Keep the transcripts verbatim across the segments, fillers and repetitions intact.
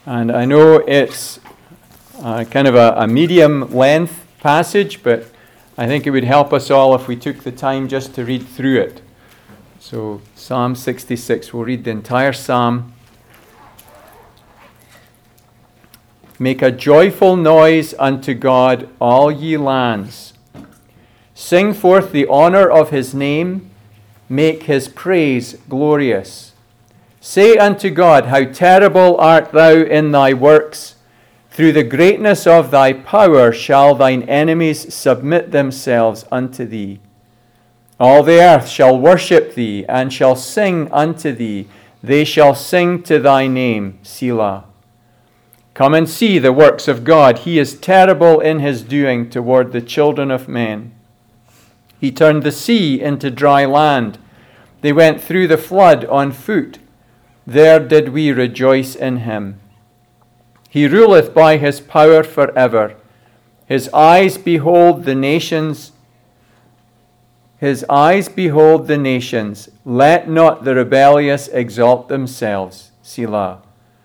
And I know it's uh, kind of a, a medium length passage, but I think it would help us all if we took the time just to read through it. So Psalm sixty-six, we'll read the entire psalm. Make a joyful noise unto God, all ye lands. Sing forth the honor of his name. Make his praise glorious. Say unto God, how terrible art thou in thy works. Through the greatness of thy power shall thine enemies submit themselves unto thee. All the earth shall worship thee, and shall sing unto thee. They shall sing to thy name, Selah. Come and see the works of God. He is terrible in his doing toward the children of men. He turned the sea into dry land. They went through the flood on foot. There did we rejoice in him. He ruleth by his power forever. His eyes behold the nations. His eyes behold the nations. Let not the rebellious exalt themselves. Selah.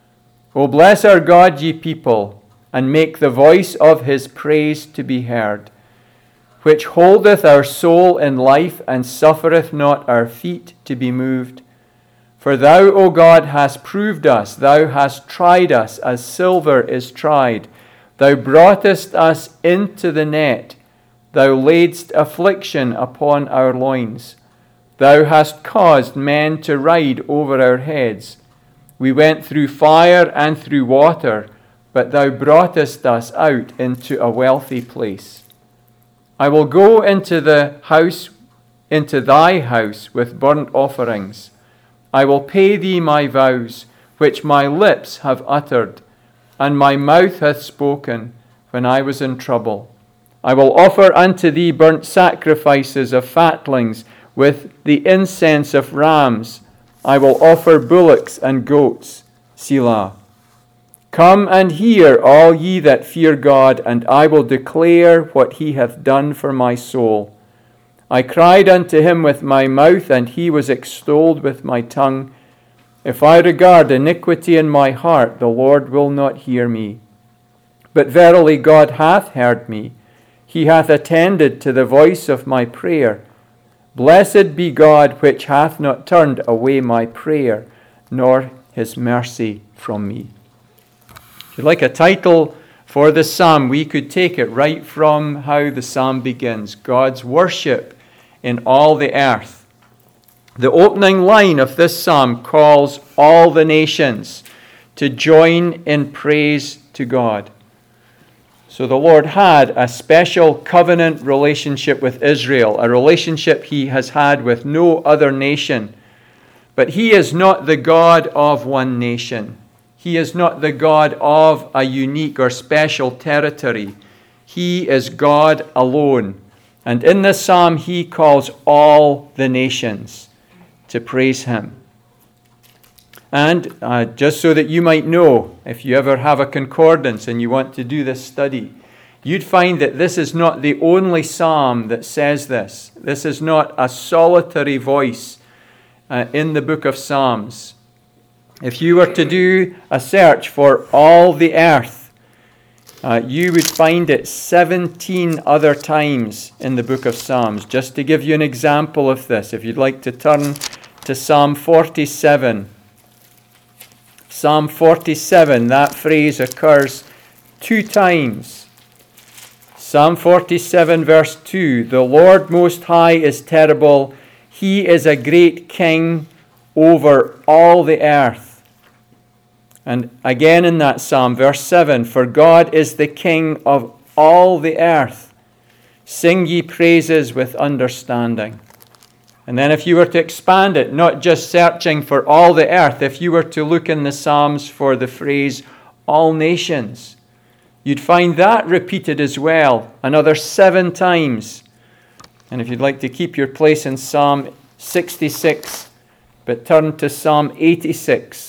O bless our God, ye people, and make the voice of his praise to be heard, which holdeth our soul in life, and suffereth not our feet to be moved. For thou, O God, hast proved us, thou hast tried us as silver is tried. Thou broughtest us into the net, thou laidst affliction upon our loins. Thou hast caused men to ride over our heads. We went through fire and through water, but thou broughtest us out into a wealthy place. I will go into the house, into thy house with burnt offerings. I will pay thee my vows, which my lips have uttered, and my mouth hath spoken when I was in trouble. I will offer unto thee burnt sacrifices of fatlings with the incense of rams. I will offer bullocks and goats. Selah. Come and hear, all ye that fear God, and I will declare what he hath done for my soul. I cried unto him with my mouth, and he was extolled with my tongue. If I regard iniquity in my heart, the Lord will not hear me. But verily God hath heard me. He hath attended to the voice of my prayer. Blessed be God, which hath not turned away my prayer, nor his mercy from me. If you'd like a title for the psalm, we could take it right from how the psalm begins. God's worship in all the earth. The opening line of this psalm calls all the nations to join in praise to God. So the Lord had a special covenant relationship with Israel, a relationship he has had with no other nation. But he is not the God of one nation. He is not the God of a unique or special territory. He is God alone. And in this psalm, he calls all the nations to praise him. And uh, just so that you might know, if you ever have a concordance and you want to do this study, you'd find that this is not the only psalm that says this. This is not a solitary voice uh, in the book of Psalms. If you were to do a search for all the earth, uh, you would find it seventeen other times in the book of Psalms. Just to give you an example of this, if you'd like to turn to Psalm forty-seven. Psalm forty-seven, that phrase occurs two times. Psalm forty-seven, verse two, the Lord Most High is terrible. He is a great king over all the earth. And again in that psalm, verse seven, for God is the king of all the earth. Sing ye praises with understanding. And then if you were to expand it, not just searching for all the earth, if you were to look in the Psalms for the phrase all nations, you'd find that repeated as well, another seven times. And if you'd like to keep your place in Psalm sixty-six, but turn to Psalm eighty-six.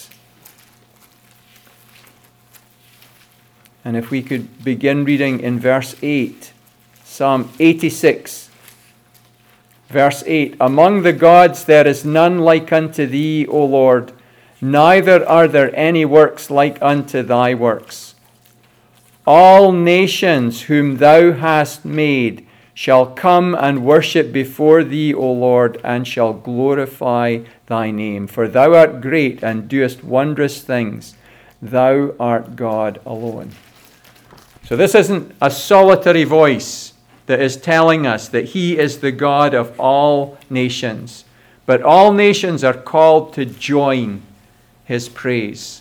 And if we could begin reading in verse eight, Psalm eighty-six, verse eight. Among the gods there is none like unto thee, O Lord, neither are there any works like unto thy works. All nations whom thou hast made shall come and worship before thee, O Lord, and shall glorify thy name. For thou art great and doest wondrous things. Thou art God alone. So this isn't a solitary voice that is telling us that he is the God of all nations. But all nations are called to join his praise.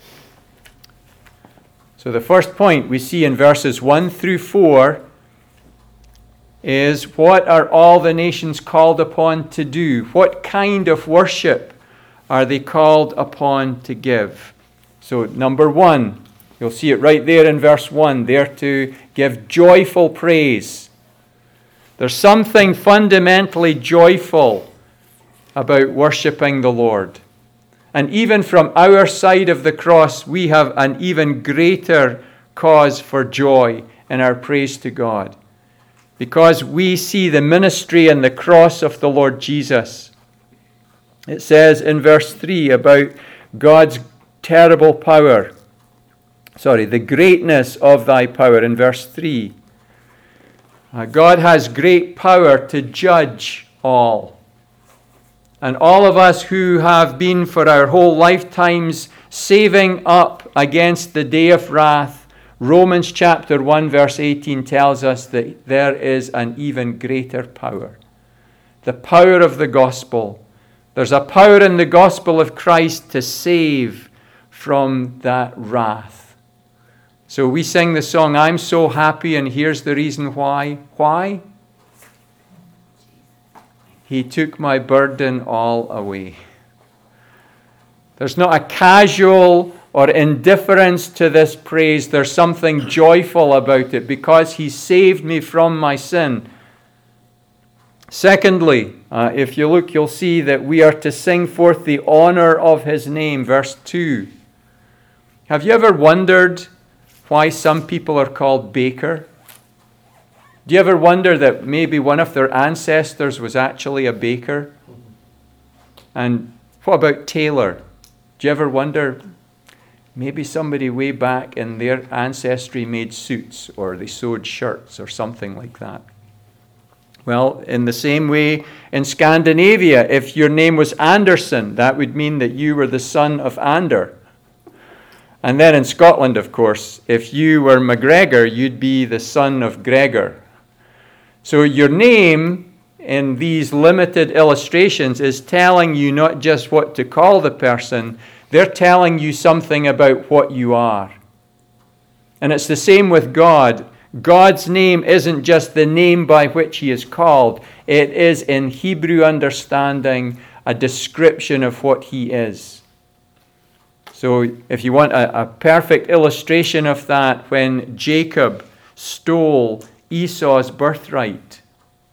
So the first point we see in verses one through four is, what are all the nations called upon to do? What kind of worship are they called upon to give? So number one, you'll see it right there in verse one. They're to give joyful praise. There's something fundamentally joyful about worshiping the Lord. And even from our side of the cross, we have an even greater cause for joy in our praise to God, because we see the ministry and the cross of the Lord Jesus. It says in verse three about God's terrible power. Sorry, the greatness of thy power in verse three. Uh, God has great power to judge all. And all of us who have been for our whole lifetimes saving up against the day of wrath, Romans chapter one verse eighteen tells us that there is an even greater power. The power of the gospel. There's a power in the gospel of Christ to save from that wrath. So we sing the song, I'm so happy, and here's the reason why. Why? He took my burden all away. There's not a casual or indifference to this praise. There's something joyful about it because he saved me from my sin. Secondly, uh, if you look, you'll see that we are to sing forth the honor of his name. Verse two. Have you ever wondered why some people are called Baker? Do you ever wonder that maybe one of their ancestors was actually a baker? And what about Taylor? Do you ever wonder, maybe somebody way back in their ancestry made suits, or they sewed shirts or something like that? Well, in the same way, in Scandinavia, if your name was Anderson, that would mean that you were the son of Ander. And then in Scotland, of course, if you were MacGregor, you'd be the son of Gregor. So your name in these limited illustrations is telling you not just what to call the person, they're telling you something about what you are. And it's the same with God. God's name isn't just the name by which he is called. It is, in Hebrew understanding, a description of what he is. So if you want a, a perfect illustration of that, when Jacob stole Esau's birthright,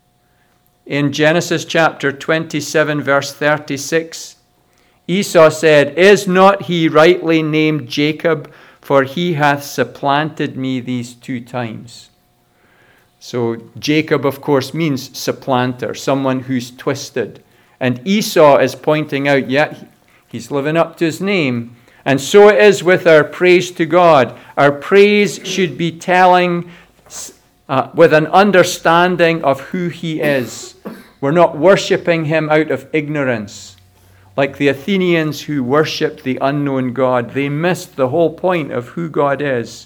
in Genesis chapter twenty-seven, verse thirty-six, Esau said, Is not he rightly named Jacob? For he hath supplanted me these two times. So Jacob, of course, means supplanter, someone who's twisted. And Esau is pointing out, yeah, he's living up to his name. And so it is with our praise to God. Our praise should be telling uh, with an understanding of who he is. We're not worshipping him out of ignorance. Like the Athenians who worshipped the unknown God, they missed the whole point of who God is.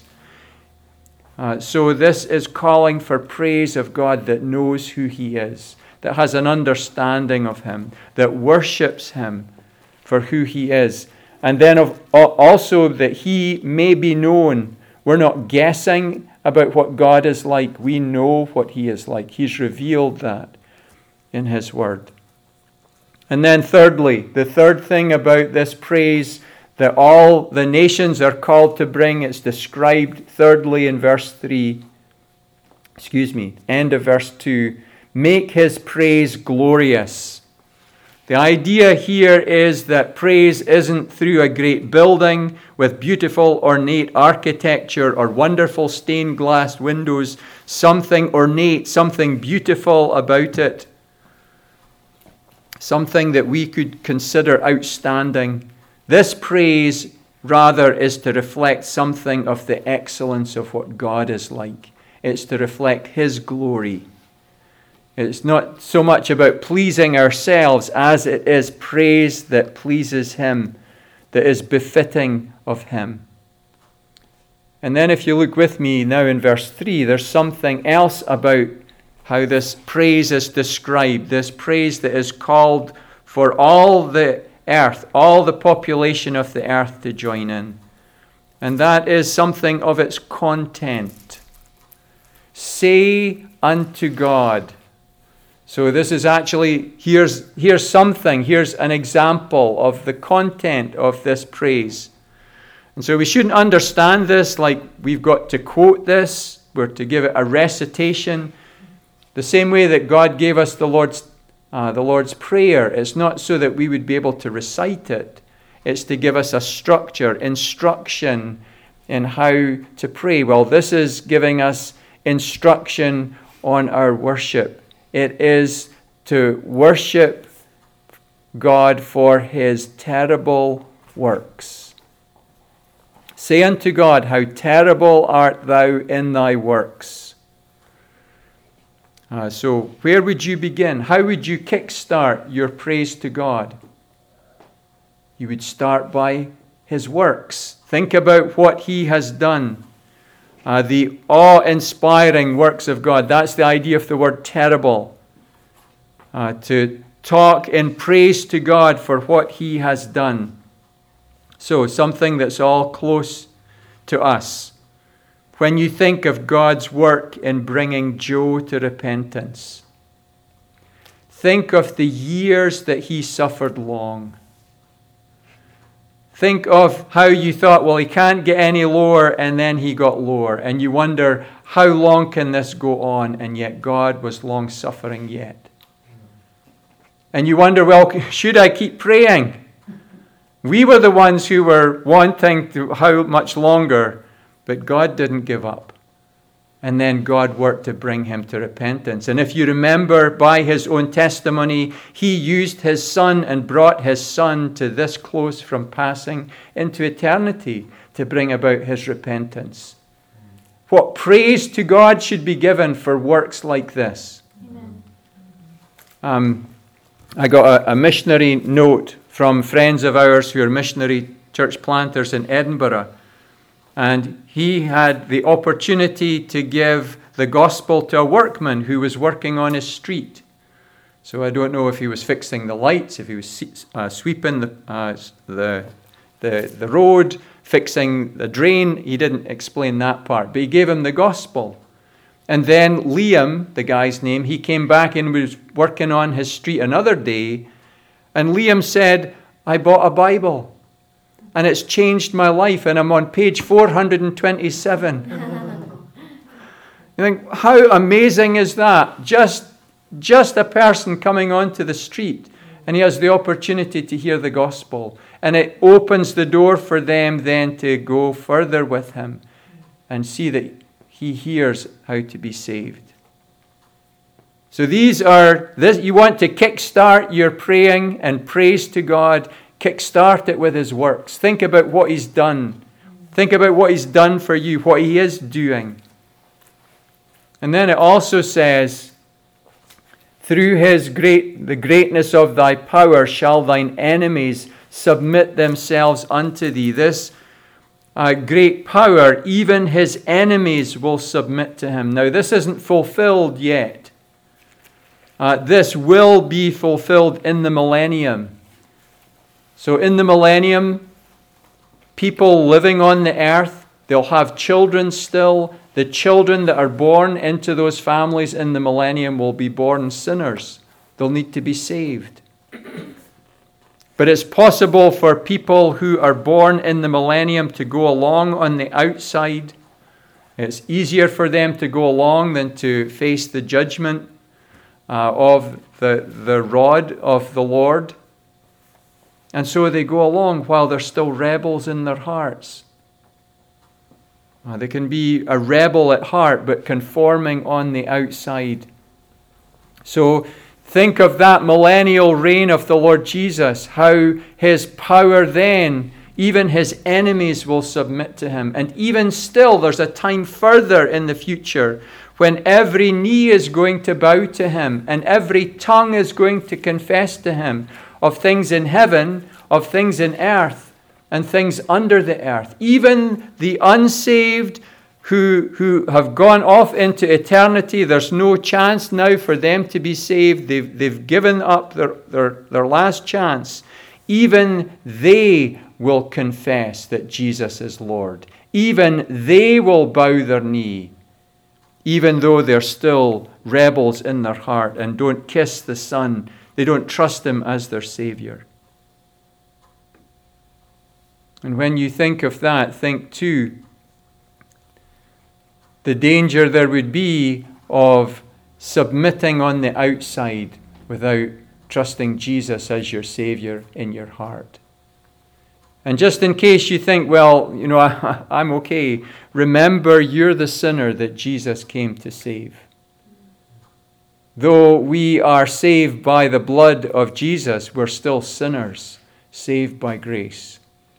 Uh, so this is calling for praise of God that knows who he is, that has an understanding of him, that worships him for who he is. And then of, also that he may be known. We're not guessing about what God is like. We know what he is like. He's revealed that in his word. And then thirdly, the third thing about this praise that all the nations are called to bring, it's described thirdly in verse three. Excuse me, end of verse two. Make his praise glorious. The idea here is that praise isn't through a great building with beautiful ornate architecture or wonderful stained glass windows, something ornate, something beautiful about it. Something that we could consider outstanding. This praise, rather, is to reflect something of the excellence of what God is like. It's to reflect His glory. It's not so much about pleasing ourselves as it is praise that pleases Him, that is befitting of Him. And then if you look with me now in verse three, there's something else about how this praise is described, this praise that is called for all the earth, all the population of the earth to join in. And that is something of its content. Say unto God. So this is actually, here's, here's something, here's an example of the content of this praise. And so we shouldn't understand this like we've got to quote this, we're to give it a recitation. The same way that God gave us the Lord's, uh, the Lord's Prayer, it's not so that we would be able to recite it. It's to give us a structure, instruction in how to pray. Well, this is giving us instruction on our worship. It is to worship God for His terrible works. Say unto God, how terrible art thou in thy works. Uh, so where would you begin? How would you kickstart your praise to God? You would start by His works. Think about what He has done. Uh, the awe-inspiring works of God. That's the idea of the word terrible. Uh, to talk in praise to God for what He has done. So, something that's all close to us. When you think of God's work in bringing Joe to repentance, think of the years that he suffered long. Think of how you thought, well, he can't get any lower, and then he got lower. And you wonder, how long can this go on? And yet God was long-suffering yet. And you wonder, well, should I keep praying? We were the ones who were wanting to, how much longer, but God didn't give up. And then God worked to bring him to repentance. And if you remember, by his own testimony, he used his son and brought his son to this close from passing into eternity to bring about his repentance. What praise to God should be given for works like this. Amen. Um, I got a, a missionary note from friends of ours who are missionary church planters in Edinburgh. And he had the opportunity to give the gospel to a workman who was working on his street. So I don't know if he was fixing the lights, if he was uh, sweeping the, uh, the, the, the road, fixing the drain. He didn't explain that part, but he gave him the gospel. And then Liam, the guy's name, he came back and was working on his street another day. And Liam said, I bought a Bible. And it's changed my life, and I'm on page four hundred twenty-seven. You think, how amazing is that? Just, just a person coming onto the street, and he has the opportunity to hear the gospel. And it opens the door for them then to go further with him and see that he hears how to be saved. So these are, this, you want to kickstart your praying and praise to God. Kickstart it with his works. Think about what he's done. Think about what he's done for you, what he is doing. And then it also says, through his great, the greatness of thy power shall thine enemies submit themselves unto thee. This uh, great power, even his enemies will submit to him. Now, this isn't fulfilled yet. Uh, this will be fulfilled in the millennium. So in the millennium, people living on the earth, they'll have children still. The children that are born into those families in the millennium will be born sinners. They'll need to be saved. But it's possible for people who are born in the millennium to go along on the outside. It's easier for them to go along than to face the judgment uh, of the, the rod of the Lord. And so they go along while they're still rebels in their hearts. Uh, they can be a rebel at heart, but conforming on the outside. So Think of that millennial reign of the Lord Jesus, how his power then, even his enemies will submit to him. And even still, there's a time further in the future when every knee is going to bow to him and every tongue is going to confess to him of things in heaven, of things in earth, and things under the earth. Even the unsaved who, who have gone off into eternity, there's no chance now for them to be saved. They've, they've given up their, their, their last chance. Even they will confess that Jesus is Lord. Even they will bow their knee, even though they're still rebels in their heart and don't kiss the Son. They don't trust him as their Savior. And when you think of that, think too the danger there would be of submitting on the outside without trusting Jesus as your Savior in your heart. And just in case you think, well, you know, I, I'm okay, remember you're the sinner that Jesus came to save. Though we are saved by the blood of Jesus, we're still sinners, saved by grace.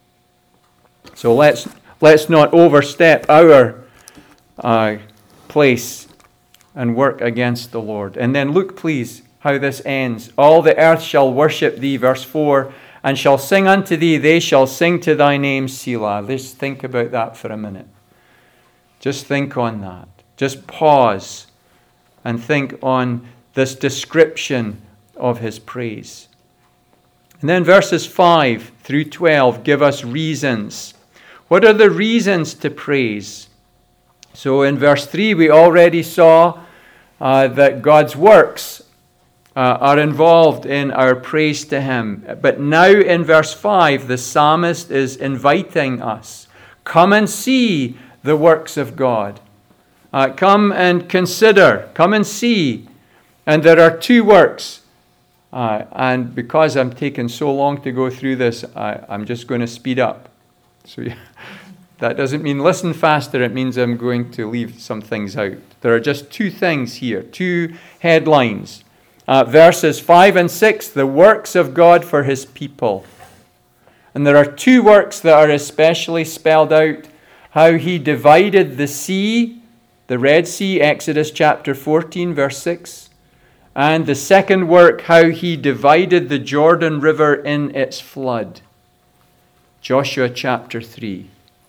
So let's let's not overstep our uh, place and work against the Lord. And then look, please, how this ends. All the earth shall worship thee, verse four, and shall sing unto thee, they shall sing to thy name, Selah. Let's think about that for a minute. Just think on that. Just pause and think on this description of his praise. And then verses five through twelve give us reasons. What are the reasons to praise? So in verse three, we already saw uh, that God's works uh, are involved in our praise to him. But now in verse five, the psalmist is inviting us. Come and see the works of God. Uh, come and consider. Come and see. And there are two works. Uh, and because I'm taking so long to go through this, I, I'm just going to speed up. So yeah, that doesn't mean listen faster. It means I'm going to leave some things out. There are just two things here, two headlines. Uh, verses five and six, the works of God for his people. And there are two works that are especially spelled out. How he divided the sea, the Red Sea, Exodus chapter fourteen, verse six. And the second work, how he divided the Jordan River in its flood. Joshua chapter three.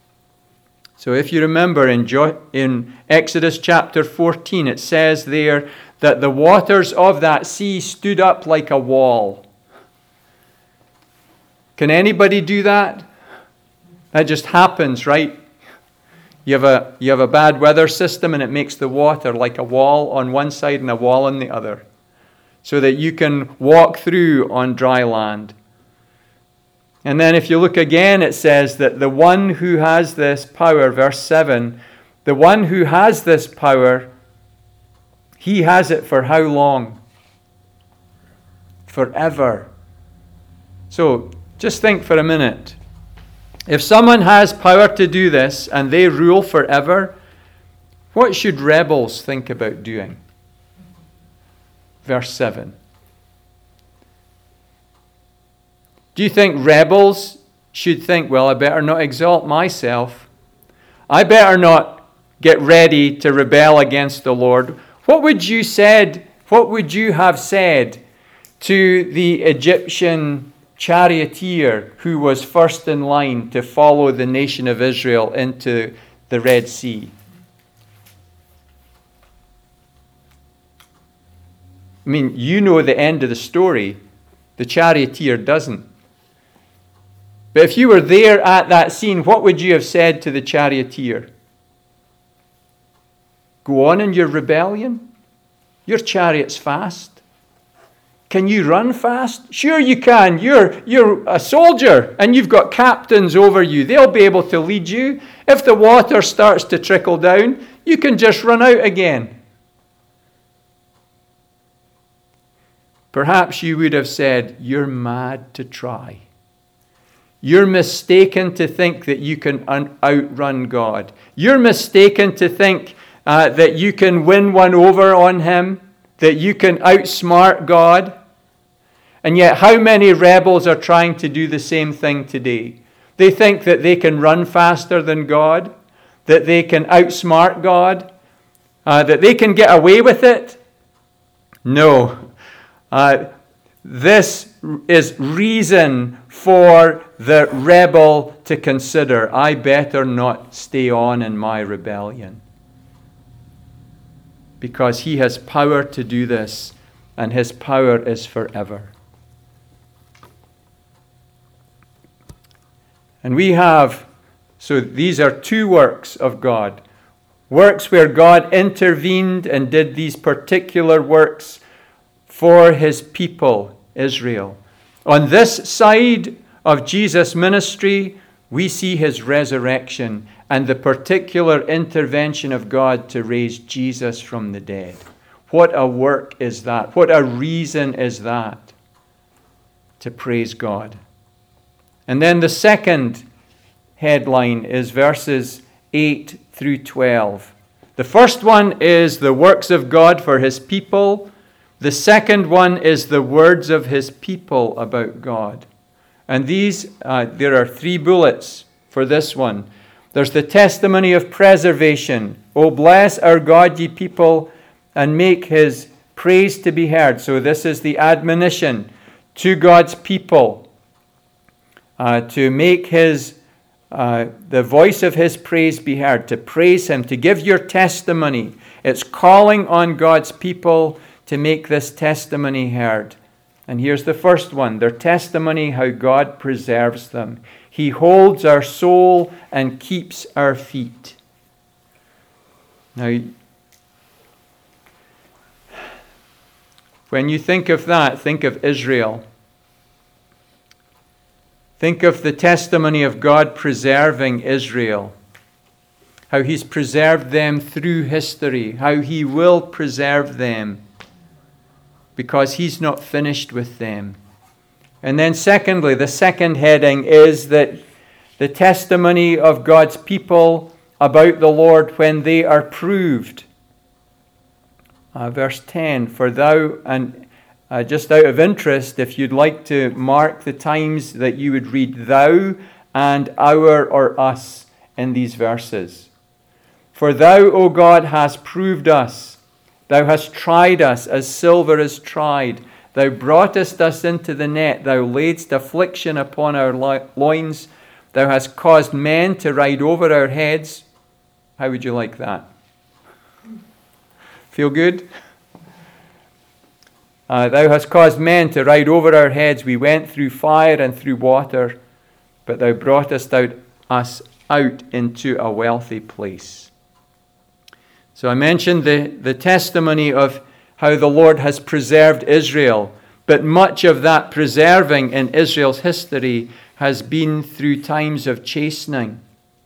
So if you remember in, jo- in Exodus chapter fourteen, it says there that the waters of that sea stood up like a wall. Can anybody do that? That just happens, right? You have a, you have a bad weather system and it makes the water like a wall on one side and a wall on the other, so that you can walk through on dry land. And then if you look again, it says that the one who has this power, verse seven, the one who has this power, he has it for how long? Forever. So just think for a minute. If someone has power to do this and they rule forever, what should rebels think about doing? Verse seven. Do you think rebels should think, well, I better not exalt myself. I better not get ready to rebel against the Lord. What would you said, what would you have said to the Egyptian charioteer who was first in line to follow the nation of Israel into the Red Sea? I mean, you know the end of the story. The charioteer doesn't. But if you were there at that scene, what would you have said to the charioteer? Go on in your rebellion? Your chariot's fast. Can you run fast? Sure you can. You're, you're a soldier and you've got captains over you. They'll be able to lead you. If the water starts to trickle down, you can just run out again. Perhaps you would have said, you're mad to try. You're mistaken to think that you can un- outrun God. You're mistaken to think uh, that you can win one over on him that you can outsmart God? And yet, how many rebels are trying to do the same thing today? They think that they can run faster than God, that they can outsmart God, uh, that they can get away with it. No. Uh, this is reason for the rebel to consider, I better not stay on in my rebellion. Because he has power to do this, and his power is forever. And we have, so these are two works of God. Works where God intervened and did these particular works for his people, Israel. On this side of Jesus' ministry, we see his resurrection and the particular intervention of God to raise Jesus from the dead. What a work is that? What a reason is that to praise God? And then the second headline is verses eight through twelve. The first one is the works of God for his people. The second one is the words of his people about God. And these, uh, there are three bullets for this one. There's the testimony of preservation. O bless our God, ye people, and make his praise to be heard. So this is the admonition to God's people. Uh, to make his, uh, the voice of his praise be heard, to praise him, to give your testimony. It's calling on God's people to make this testimony heard. And here's the first one, their testimony, how God preserves them. He holds our soul and keeps our feet. Now, when you think of that, think of Israel. Think of the testimony of God preserving Israel, how he's preserved them through history, how he will preserve them because he's not finished with them. And then secondly, the second heading is that the testimony of God's people about the Lord when they are proved. Uh, verse ten, for thou, and Uh, just out of interest, if you'd like to mark the times that you would read thou and our or us in these verses. For thou, O God, hast proved us. Thou hast tried us as silver is tried. Thou broughtest us into the net. Thou laidst affliction upon our loins. Thou hast caused men to ride over our heads. How would you like that? Feel good? Uh, thou hast caused men to ride over our heads. We went through fire and through water, but thou broughtest out us out into a wealthy place. So I mentioned the, the testimony of how the Lord has preserved Israel, but much of that preserving in Israel's history has been through times of chastening.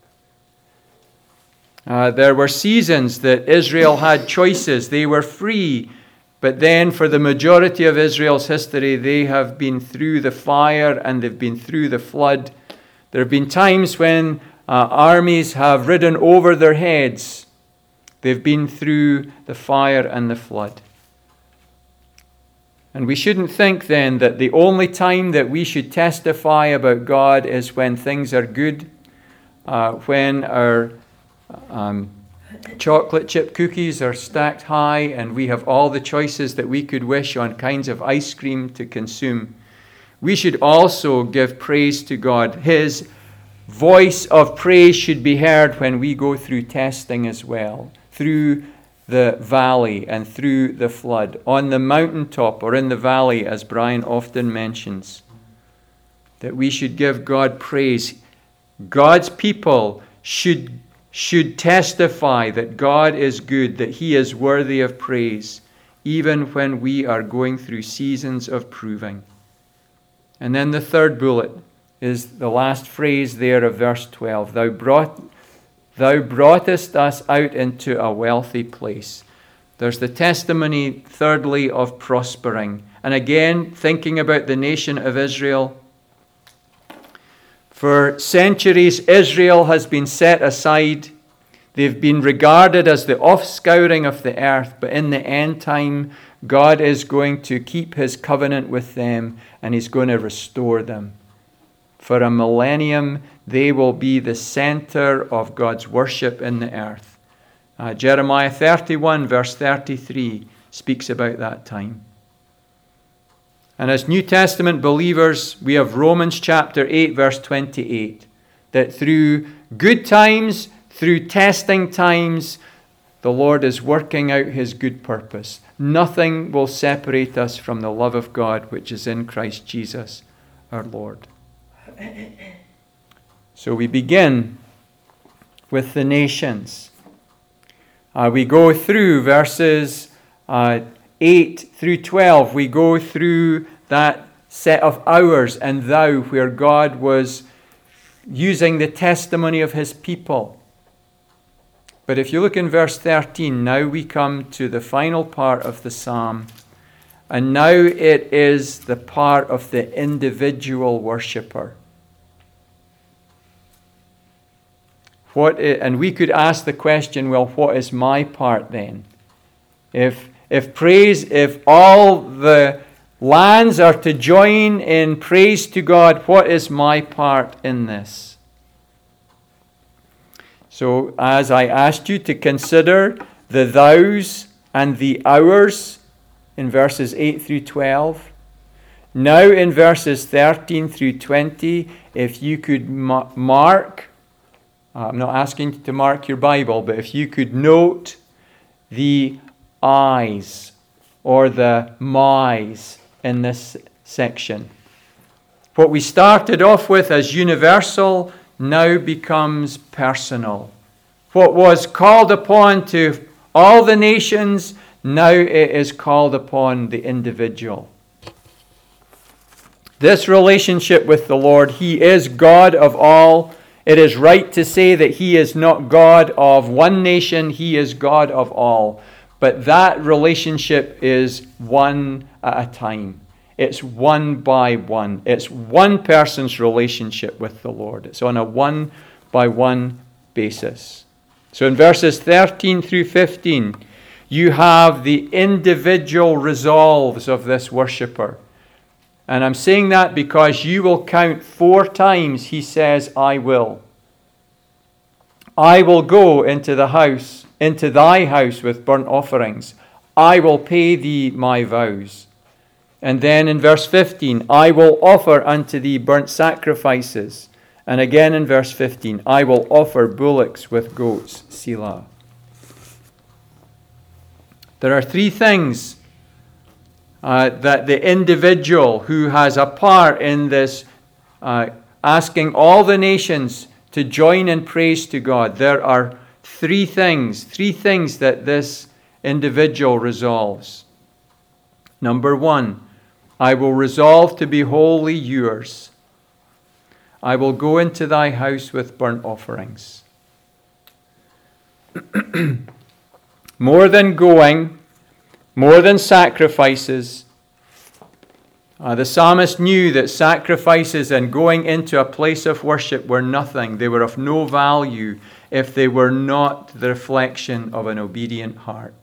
Uh, there were seasons that Israel had choices. They were free. But then for the majority of Israel's history, they have been through the fire and they've been through the flood. There have been times when uh, armies have ridden over their heads. They've been through the fire and the flood. And we shouldn't think then that the only time that we should testify about God is when things are good, uh, when our um, chocolate chip cookies are stacked high and we have all the choices that we could wish on kinds of ice cream to consume. We should also give praise to God. His voice of praise should be heard when we go through testing as well, through the valley and through the flood, on the mountaintop or in the valley, as Brian often mentions, that we should give God praise. God's people should should testify that God is good, that he is worthy of praise, even when we are going through seasons of proving. And then the third bullet is the last phrase there of verse twelve. Thou brought, thou broughtest us out into a wealthy place. There's the testimony, thirdly, of prospering. And again, thinking about the nation of Israel. For centuries, Israel has been set aside. They've been regarded as the offscouring of the earth, but in the end time, God is going to keep his covenant with them, and he's going to restore them. For a millennium, they will be the center of God's worship in the earth. Uh, Jeremiah thirty-one, verse thirty-three, speaks about that time. And as New Testament believers, we have Romans chapter eight, verse twenty-eight, that through good times, through testing times, the Lord is working out his good purpose. Nothing will separate us from the love of God, which is in Christ Jesus, our Lord. So we begin with the nations. Uh, we go through verses uh, eight through twelve. We go through that set of hours and thou, where God was using the testimony of his people. But if you look in verse thirteen, now we come to the final part of the psalm. And now it is the part of the individual worshipper. What is, and we could ask the question, well, what is my part then? If, if praise, if all the lands are to join in praise to God, what is my part in this? So as I asked you to consider the thous and the ours in verses eight through twelve, now in verses thirteen through twenty, if you could ma- mark, uh, I'm not asking you to mark your Bible, but if you could note the I's or the my's in this section. What we started off with as universal now becomes personal. What was called upon to all the nations, now it is called upon the individual. This relationship with the Lord, he is God of all. It is right to say that he is not God of one nation, he is God of all. But that relationship is one at a time. It's one by one. It's one person's relationship with the Lord. It's on a one by one basis. So in verses thirteen through fifteen, you have the individual resolves of this worshipper. And I'm saying that because you will count four times he says, I will. I will go into the house, into thy house with burnt offerings. I will pay thee my vows. And then in verse fifteen, I will offer unto thee burnt sacrifices. And again in verse fifteen, I will offer bullocks with goats. Selah. There are three things uh, that the individual who has a part in this uh, asking all the nations to join in praise to God, there are three things, three things that this individual resolves. Number one, I will resolve to be wholly yours. I will go into thy house with burnt offerings. More than going, more than sacrifices, uh, the psalmist knew that sacrifices and going into a place of worship were nothing. They were of no value if they were not the reflection of an obedient heart.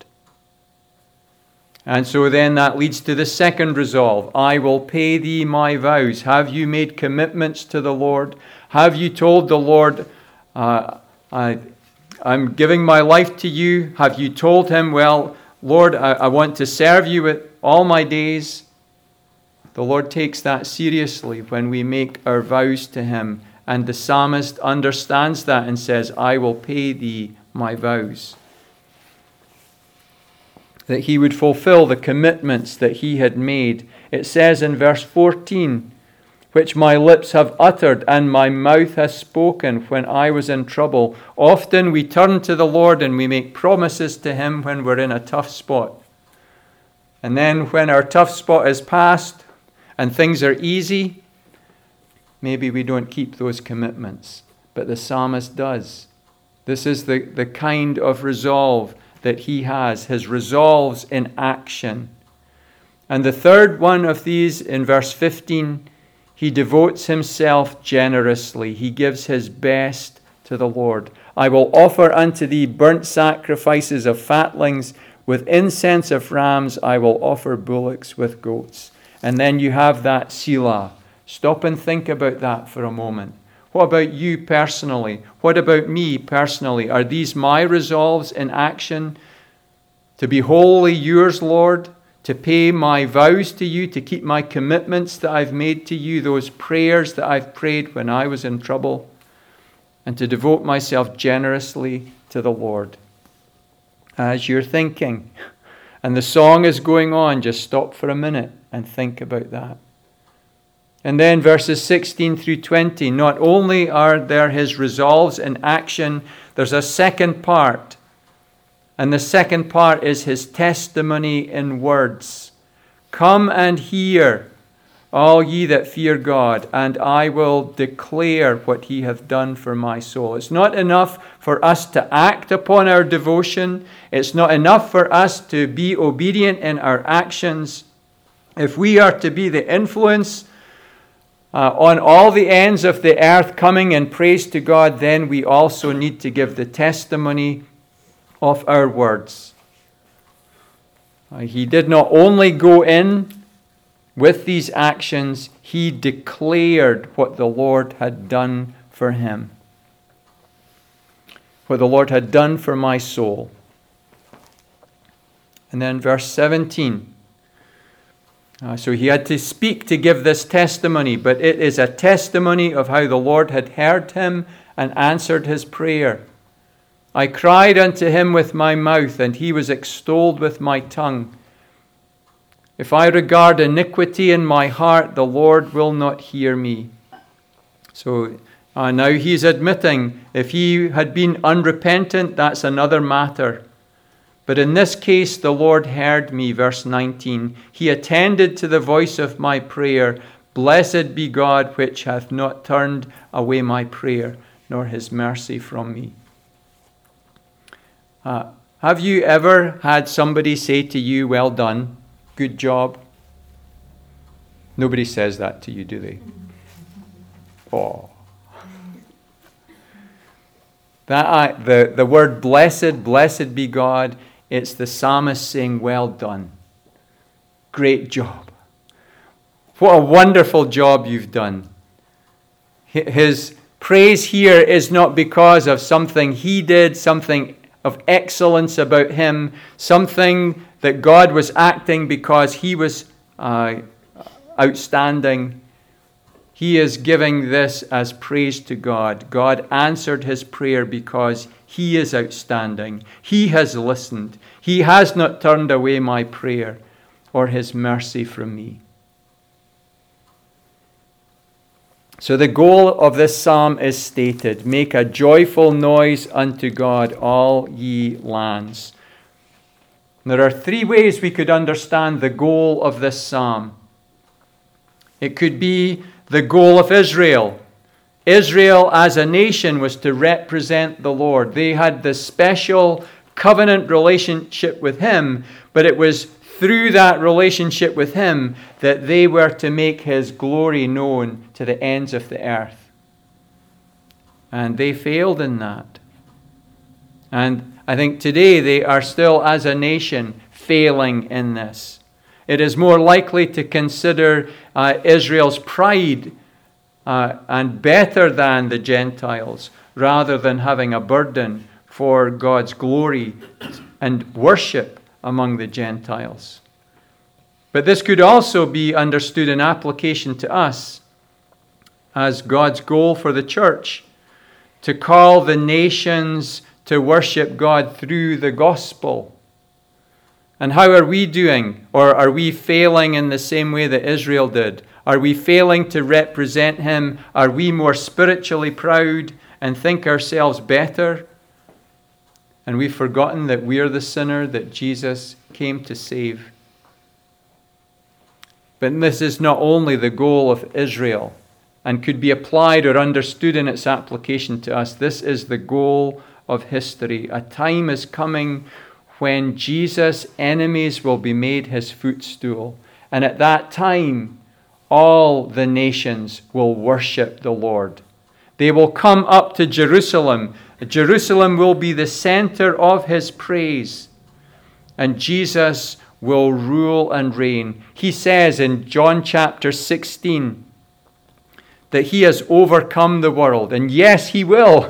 And so then that leads to the second resolve. I will pay thee my vows. Have you made commitments to the Lord? Have you told the Lord, uh, I, I'm giving my life to you? Have you told him, well, Lord, I, I want to serve you with all my days? The Lord takes that seriously when we make our vows to him. And the psalmist understands that and says, I will pay thee my vows. That he would fulfill the commitments that he had made. It says in verse fourteen, which my lips have uttered and my mouth has spoken when I was in trouble. Often we turn to the Lord and we make promises to him when we're in a tough spot. And then when our tough spot is past and things are easy, maybe we don't keep those commitments. But the psalmist does. This is the, the kind of resolve that he has, his resolves in action. And the third one of these, in verse fifteen, he devotes himself generously. He gives his best to the Lord. I will offer unto thee burnt sacrifices of fatlings. With incense of rams I will offer bullocks with goats. And then you have that Selah. Stop and think about that for a moment. What about you personally? What about me personally? Are these my resolves in action? To be wholly yours, Lord, to pay my vows to you, to keep my commitments that I've made to you, those prayers that I've prayed when I was in trouble, and to devote myself generously to the Lord. As you're thinking, and the song is going on, just stop for a minute and think about that. And then verses sixteen through twenty, not only are there his resolves in action, there's a second part. And the second part is his testimony in words. Come and hear, all ye that fear God, and I will declare what he hath done for my soul. It's not enough for us to act upon our devotion. It's not enough for us to be obedient in our actions. If we are to be the influence uh, on all the ends of the earth coming in praise to God, then we also need to give the testimony of our words. Uh, he did not only go in with these actions, he declared what the Lord had done for him. What the Lord had done for my soul. And then verse seventeen. Uh, so he had to speak to give this testimony, but it is a testimony of how the Lord had heard him and answered his prayer. I cried unto him with my mouth, and he was extolled with my tongue. If I regard iniquity in my heart, the Lord will not hear me. So uh, now he's admitting if he had been unrepentant, that's another matter. But in this case, the Lord heard me, verse nineteen. He attended to the voice of my prayer. Blessed be God, which hath not turned away my prayer, nor his mercy from me. Uh, have you ever had somebody say to you, well done, good job? Nobody says that to you, do they? Oh. That I, the, the word blessed, blessed be God, it's the psalmist saying, well done. Great job. What a wonderful job you've done. His praise here is not because of something he did, something of excellence about him, something that God was acting because he was uh, outstanding. He is giving this as praise to God. God answered his prayer because he is outstanding. He has listened. He has not turned away my prayer or his mercy from me. So the goal of this psalm is stated, make a joyful noise unto God, all ye lands. There are three ways we could understand the goal of this psalm. It could be the goal of Israel. Israel as a nation was to represent the Lord. They had this special covenant relationship with him, but it was through that relationship with him that they were to make his glory known to the ends of the earth. And they failed in that. And I think today they are still, as a nation, failing in this. It is more likely to consider uh, Israel's pride uh, and better than the Gentiles, rather than having a burden for God's glory and worship among the Gentiles. But this could also be understood in application to us as God's goal for the church, to call the nations to worship God through the gospel. And how are we doing? Or are we failing in the same way that Israel did? Are we failing to represent him? Are we more spiritually proud and think ourselves better? And we've forgotten that we are the sinner that Jesus came to save. But this is not only the goal of Israel and could be applied or understood in its application to us. This is the goal of history. A time is coming when Jesus' enemies will be made his footstool. And at that time, all the nations will worship the Lord. They will come up to Jerusalem. Jerusalem will be the center of his praise. And Jesus will rule and reign. He says in John chapter sixteen that he has overcome the world. And yes, he will.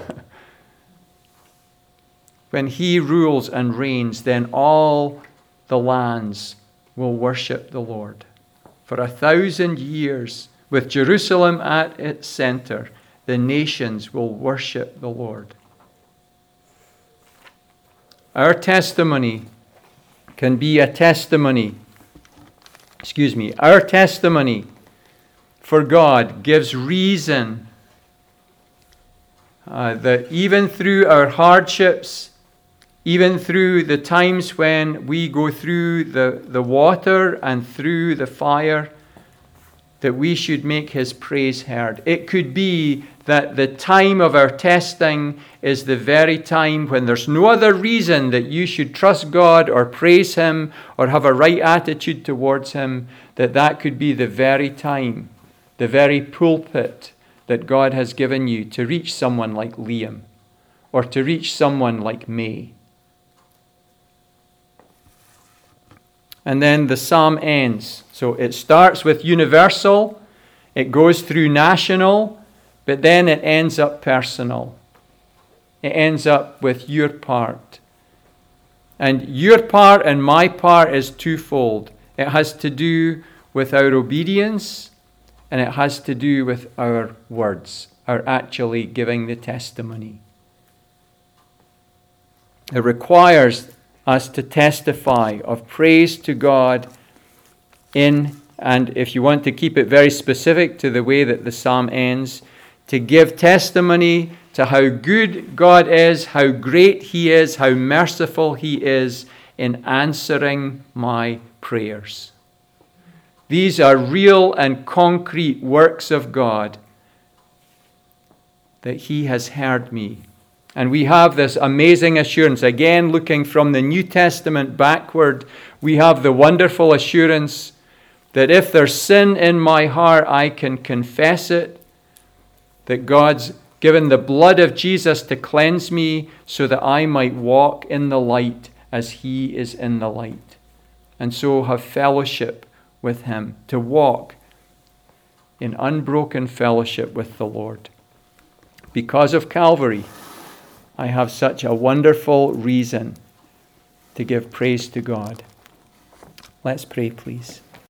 When he rules and reigns, then all the lands will worship the Lord. For a thousand years, with Jerusalem at its center, the nations will worship the Lord. Our testimony can be a testimony, excuse me, our testimony for God gives reason uh, that even through our hardships, even through the times when we go through the, the water and through the fire, that we should make his praise heard. It could be that the time of our testing is the very time when there's no other reason that you should trust God or praise him or have a right attitude towards him, that that could be the very time, the very pulpit that God has given you to reach someone like Liam or to reach someone like May. And then the psalm ends. So it starts with universal, it goes through national, but then it ends up personal. It ends up with your part. And your part and my part is twofold. It has to do with our obedience, and it has to do with our words, our actually giving the testimony. It requires us to testify of praise to God in, and if you want to keep it very specific to the way that the psalm ends, to give testimony to how good God is, how great he is, how merciful he is in answering my prayers. These are real and concrete works of God, that he has heard me. And we have this amazing assurance. Again, looking from the New Testament backward, we have the wonderful assurance that if there's sin in my heart, I can confess it, that God's given the blood of Jesus to cleanse me so that I might walk in the light as he is in the light. And so have fellowship with him, to walk in unbroken fellowship with the Lord. Because of Calvary, I have such a wonderful reason to give praise to God. Let's pray, please.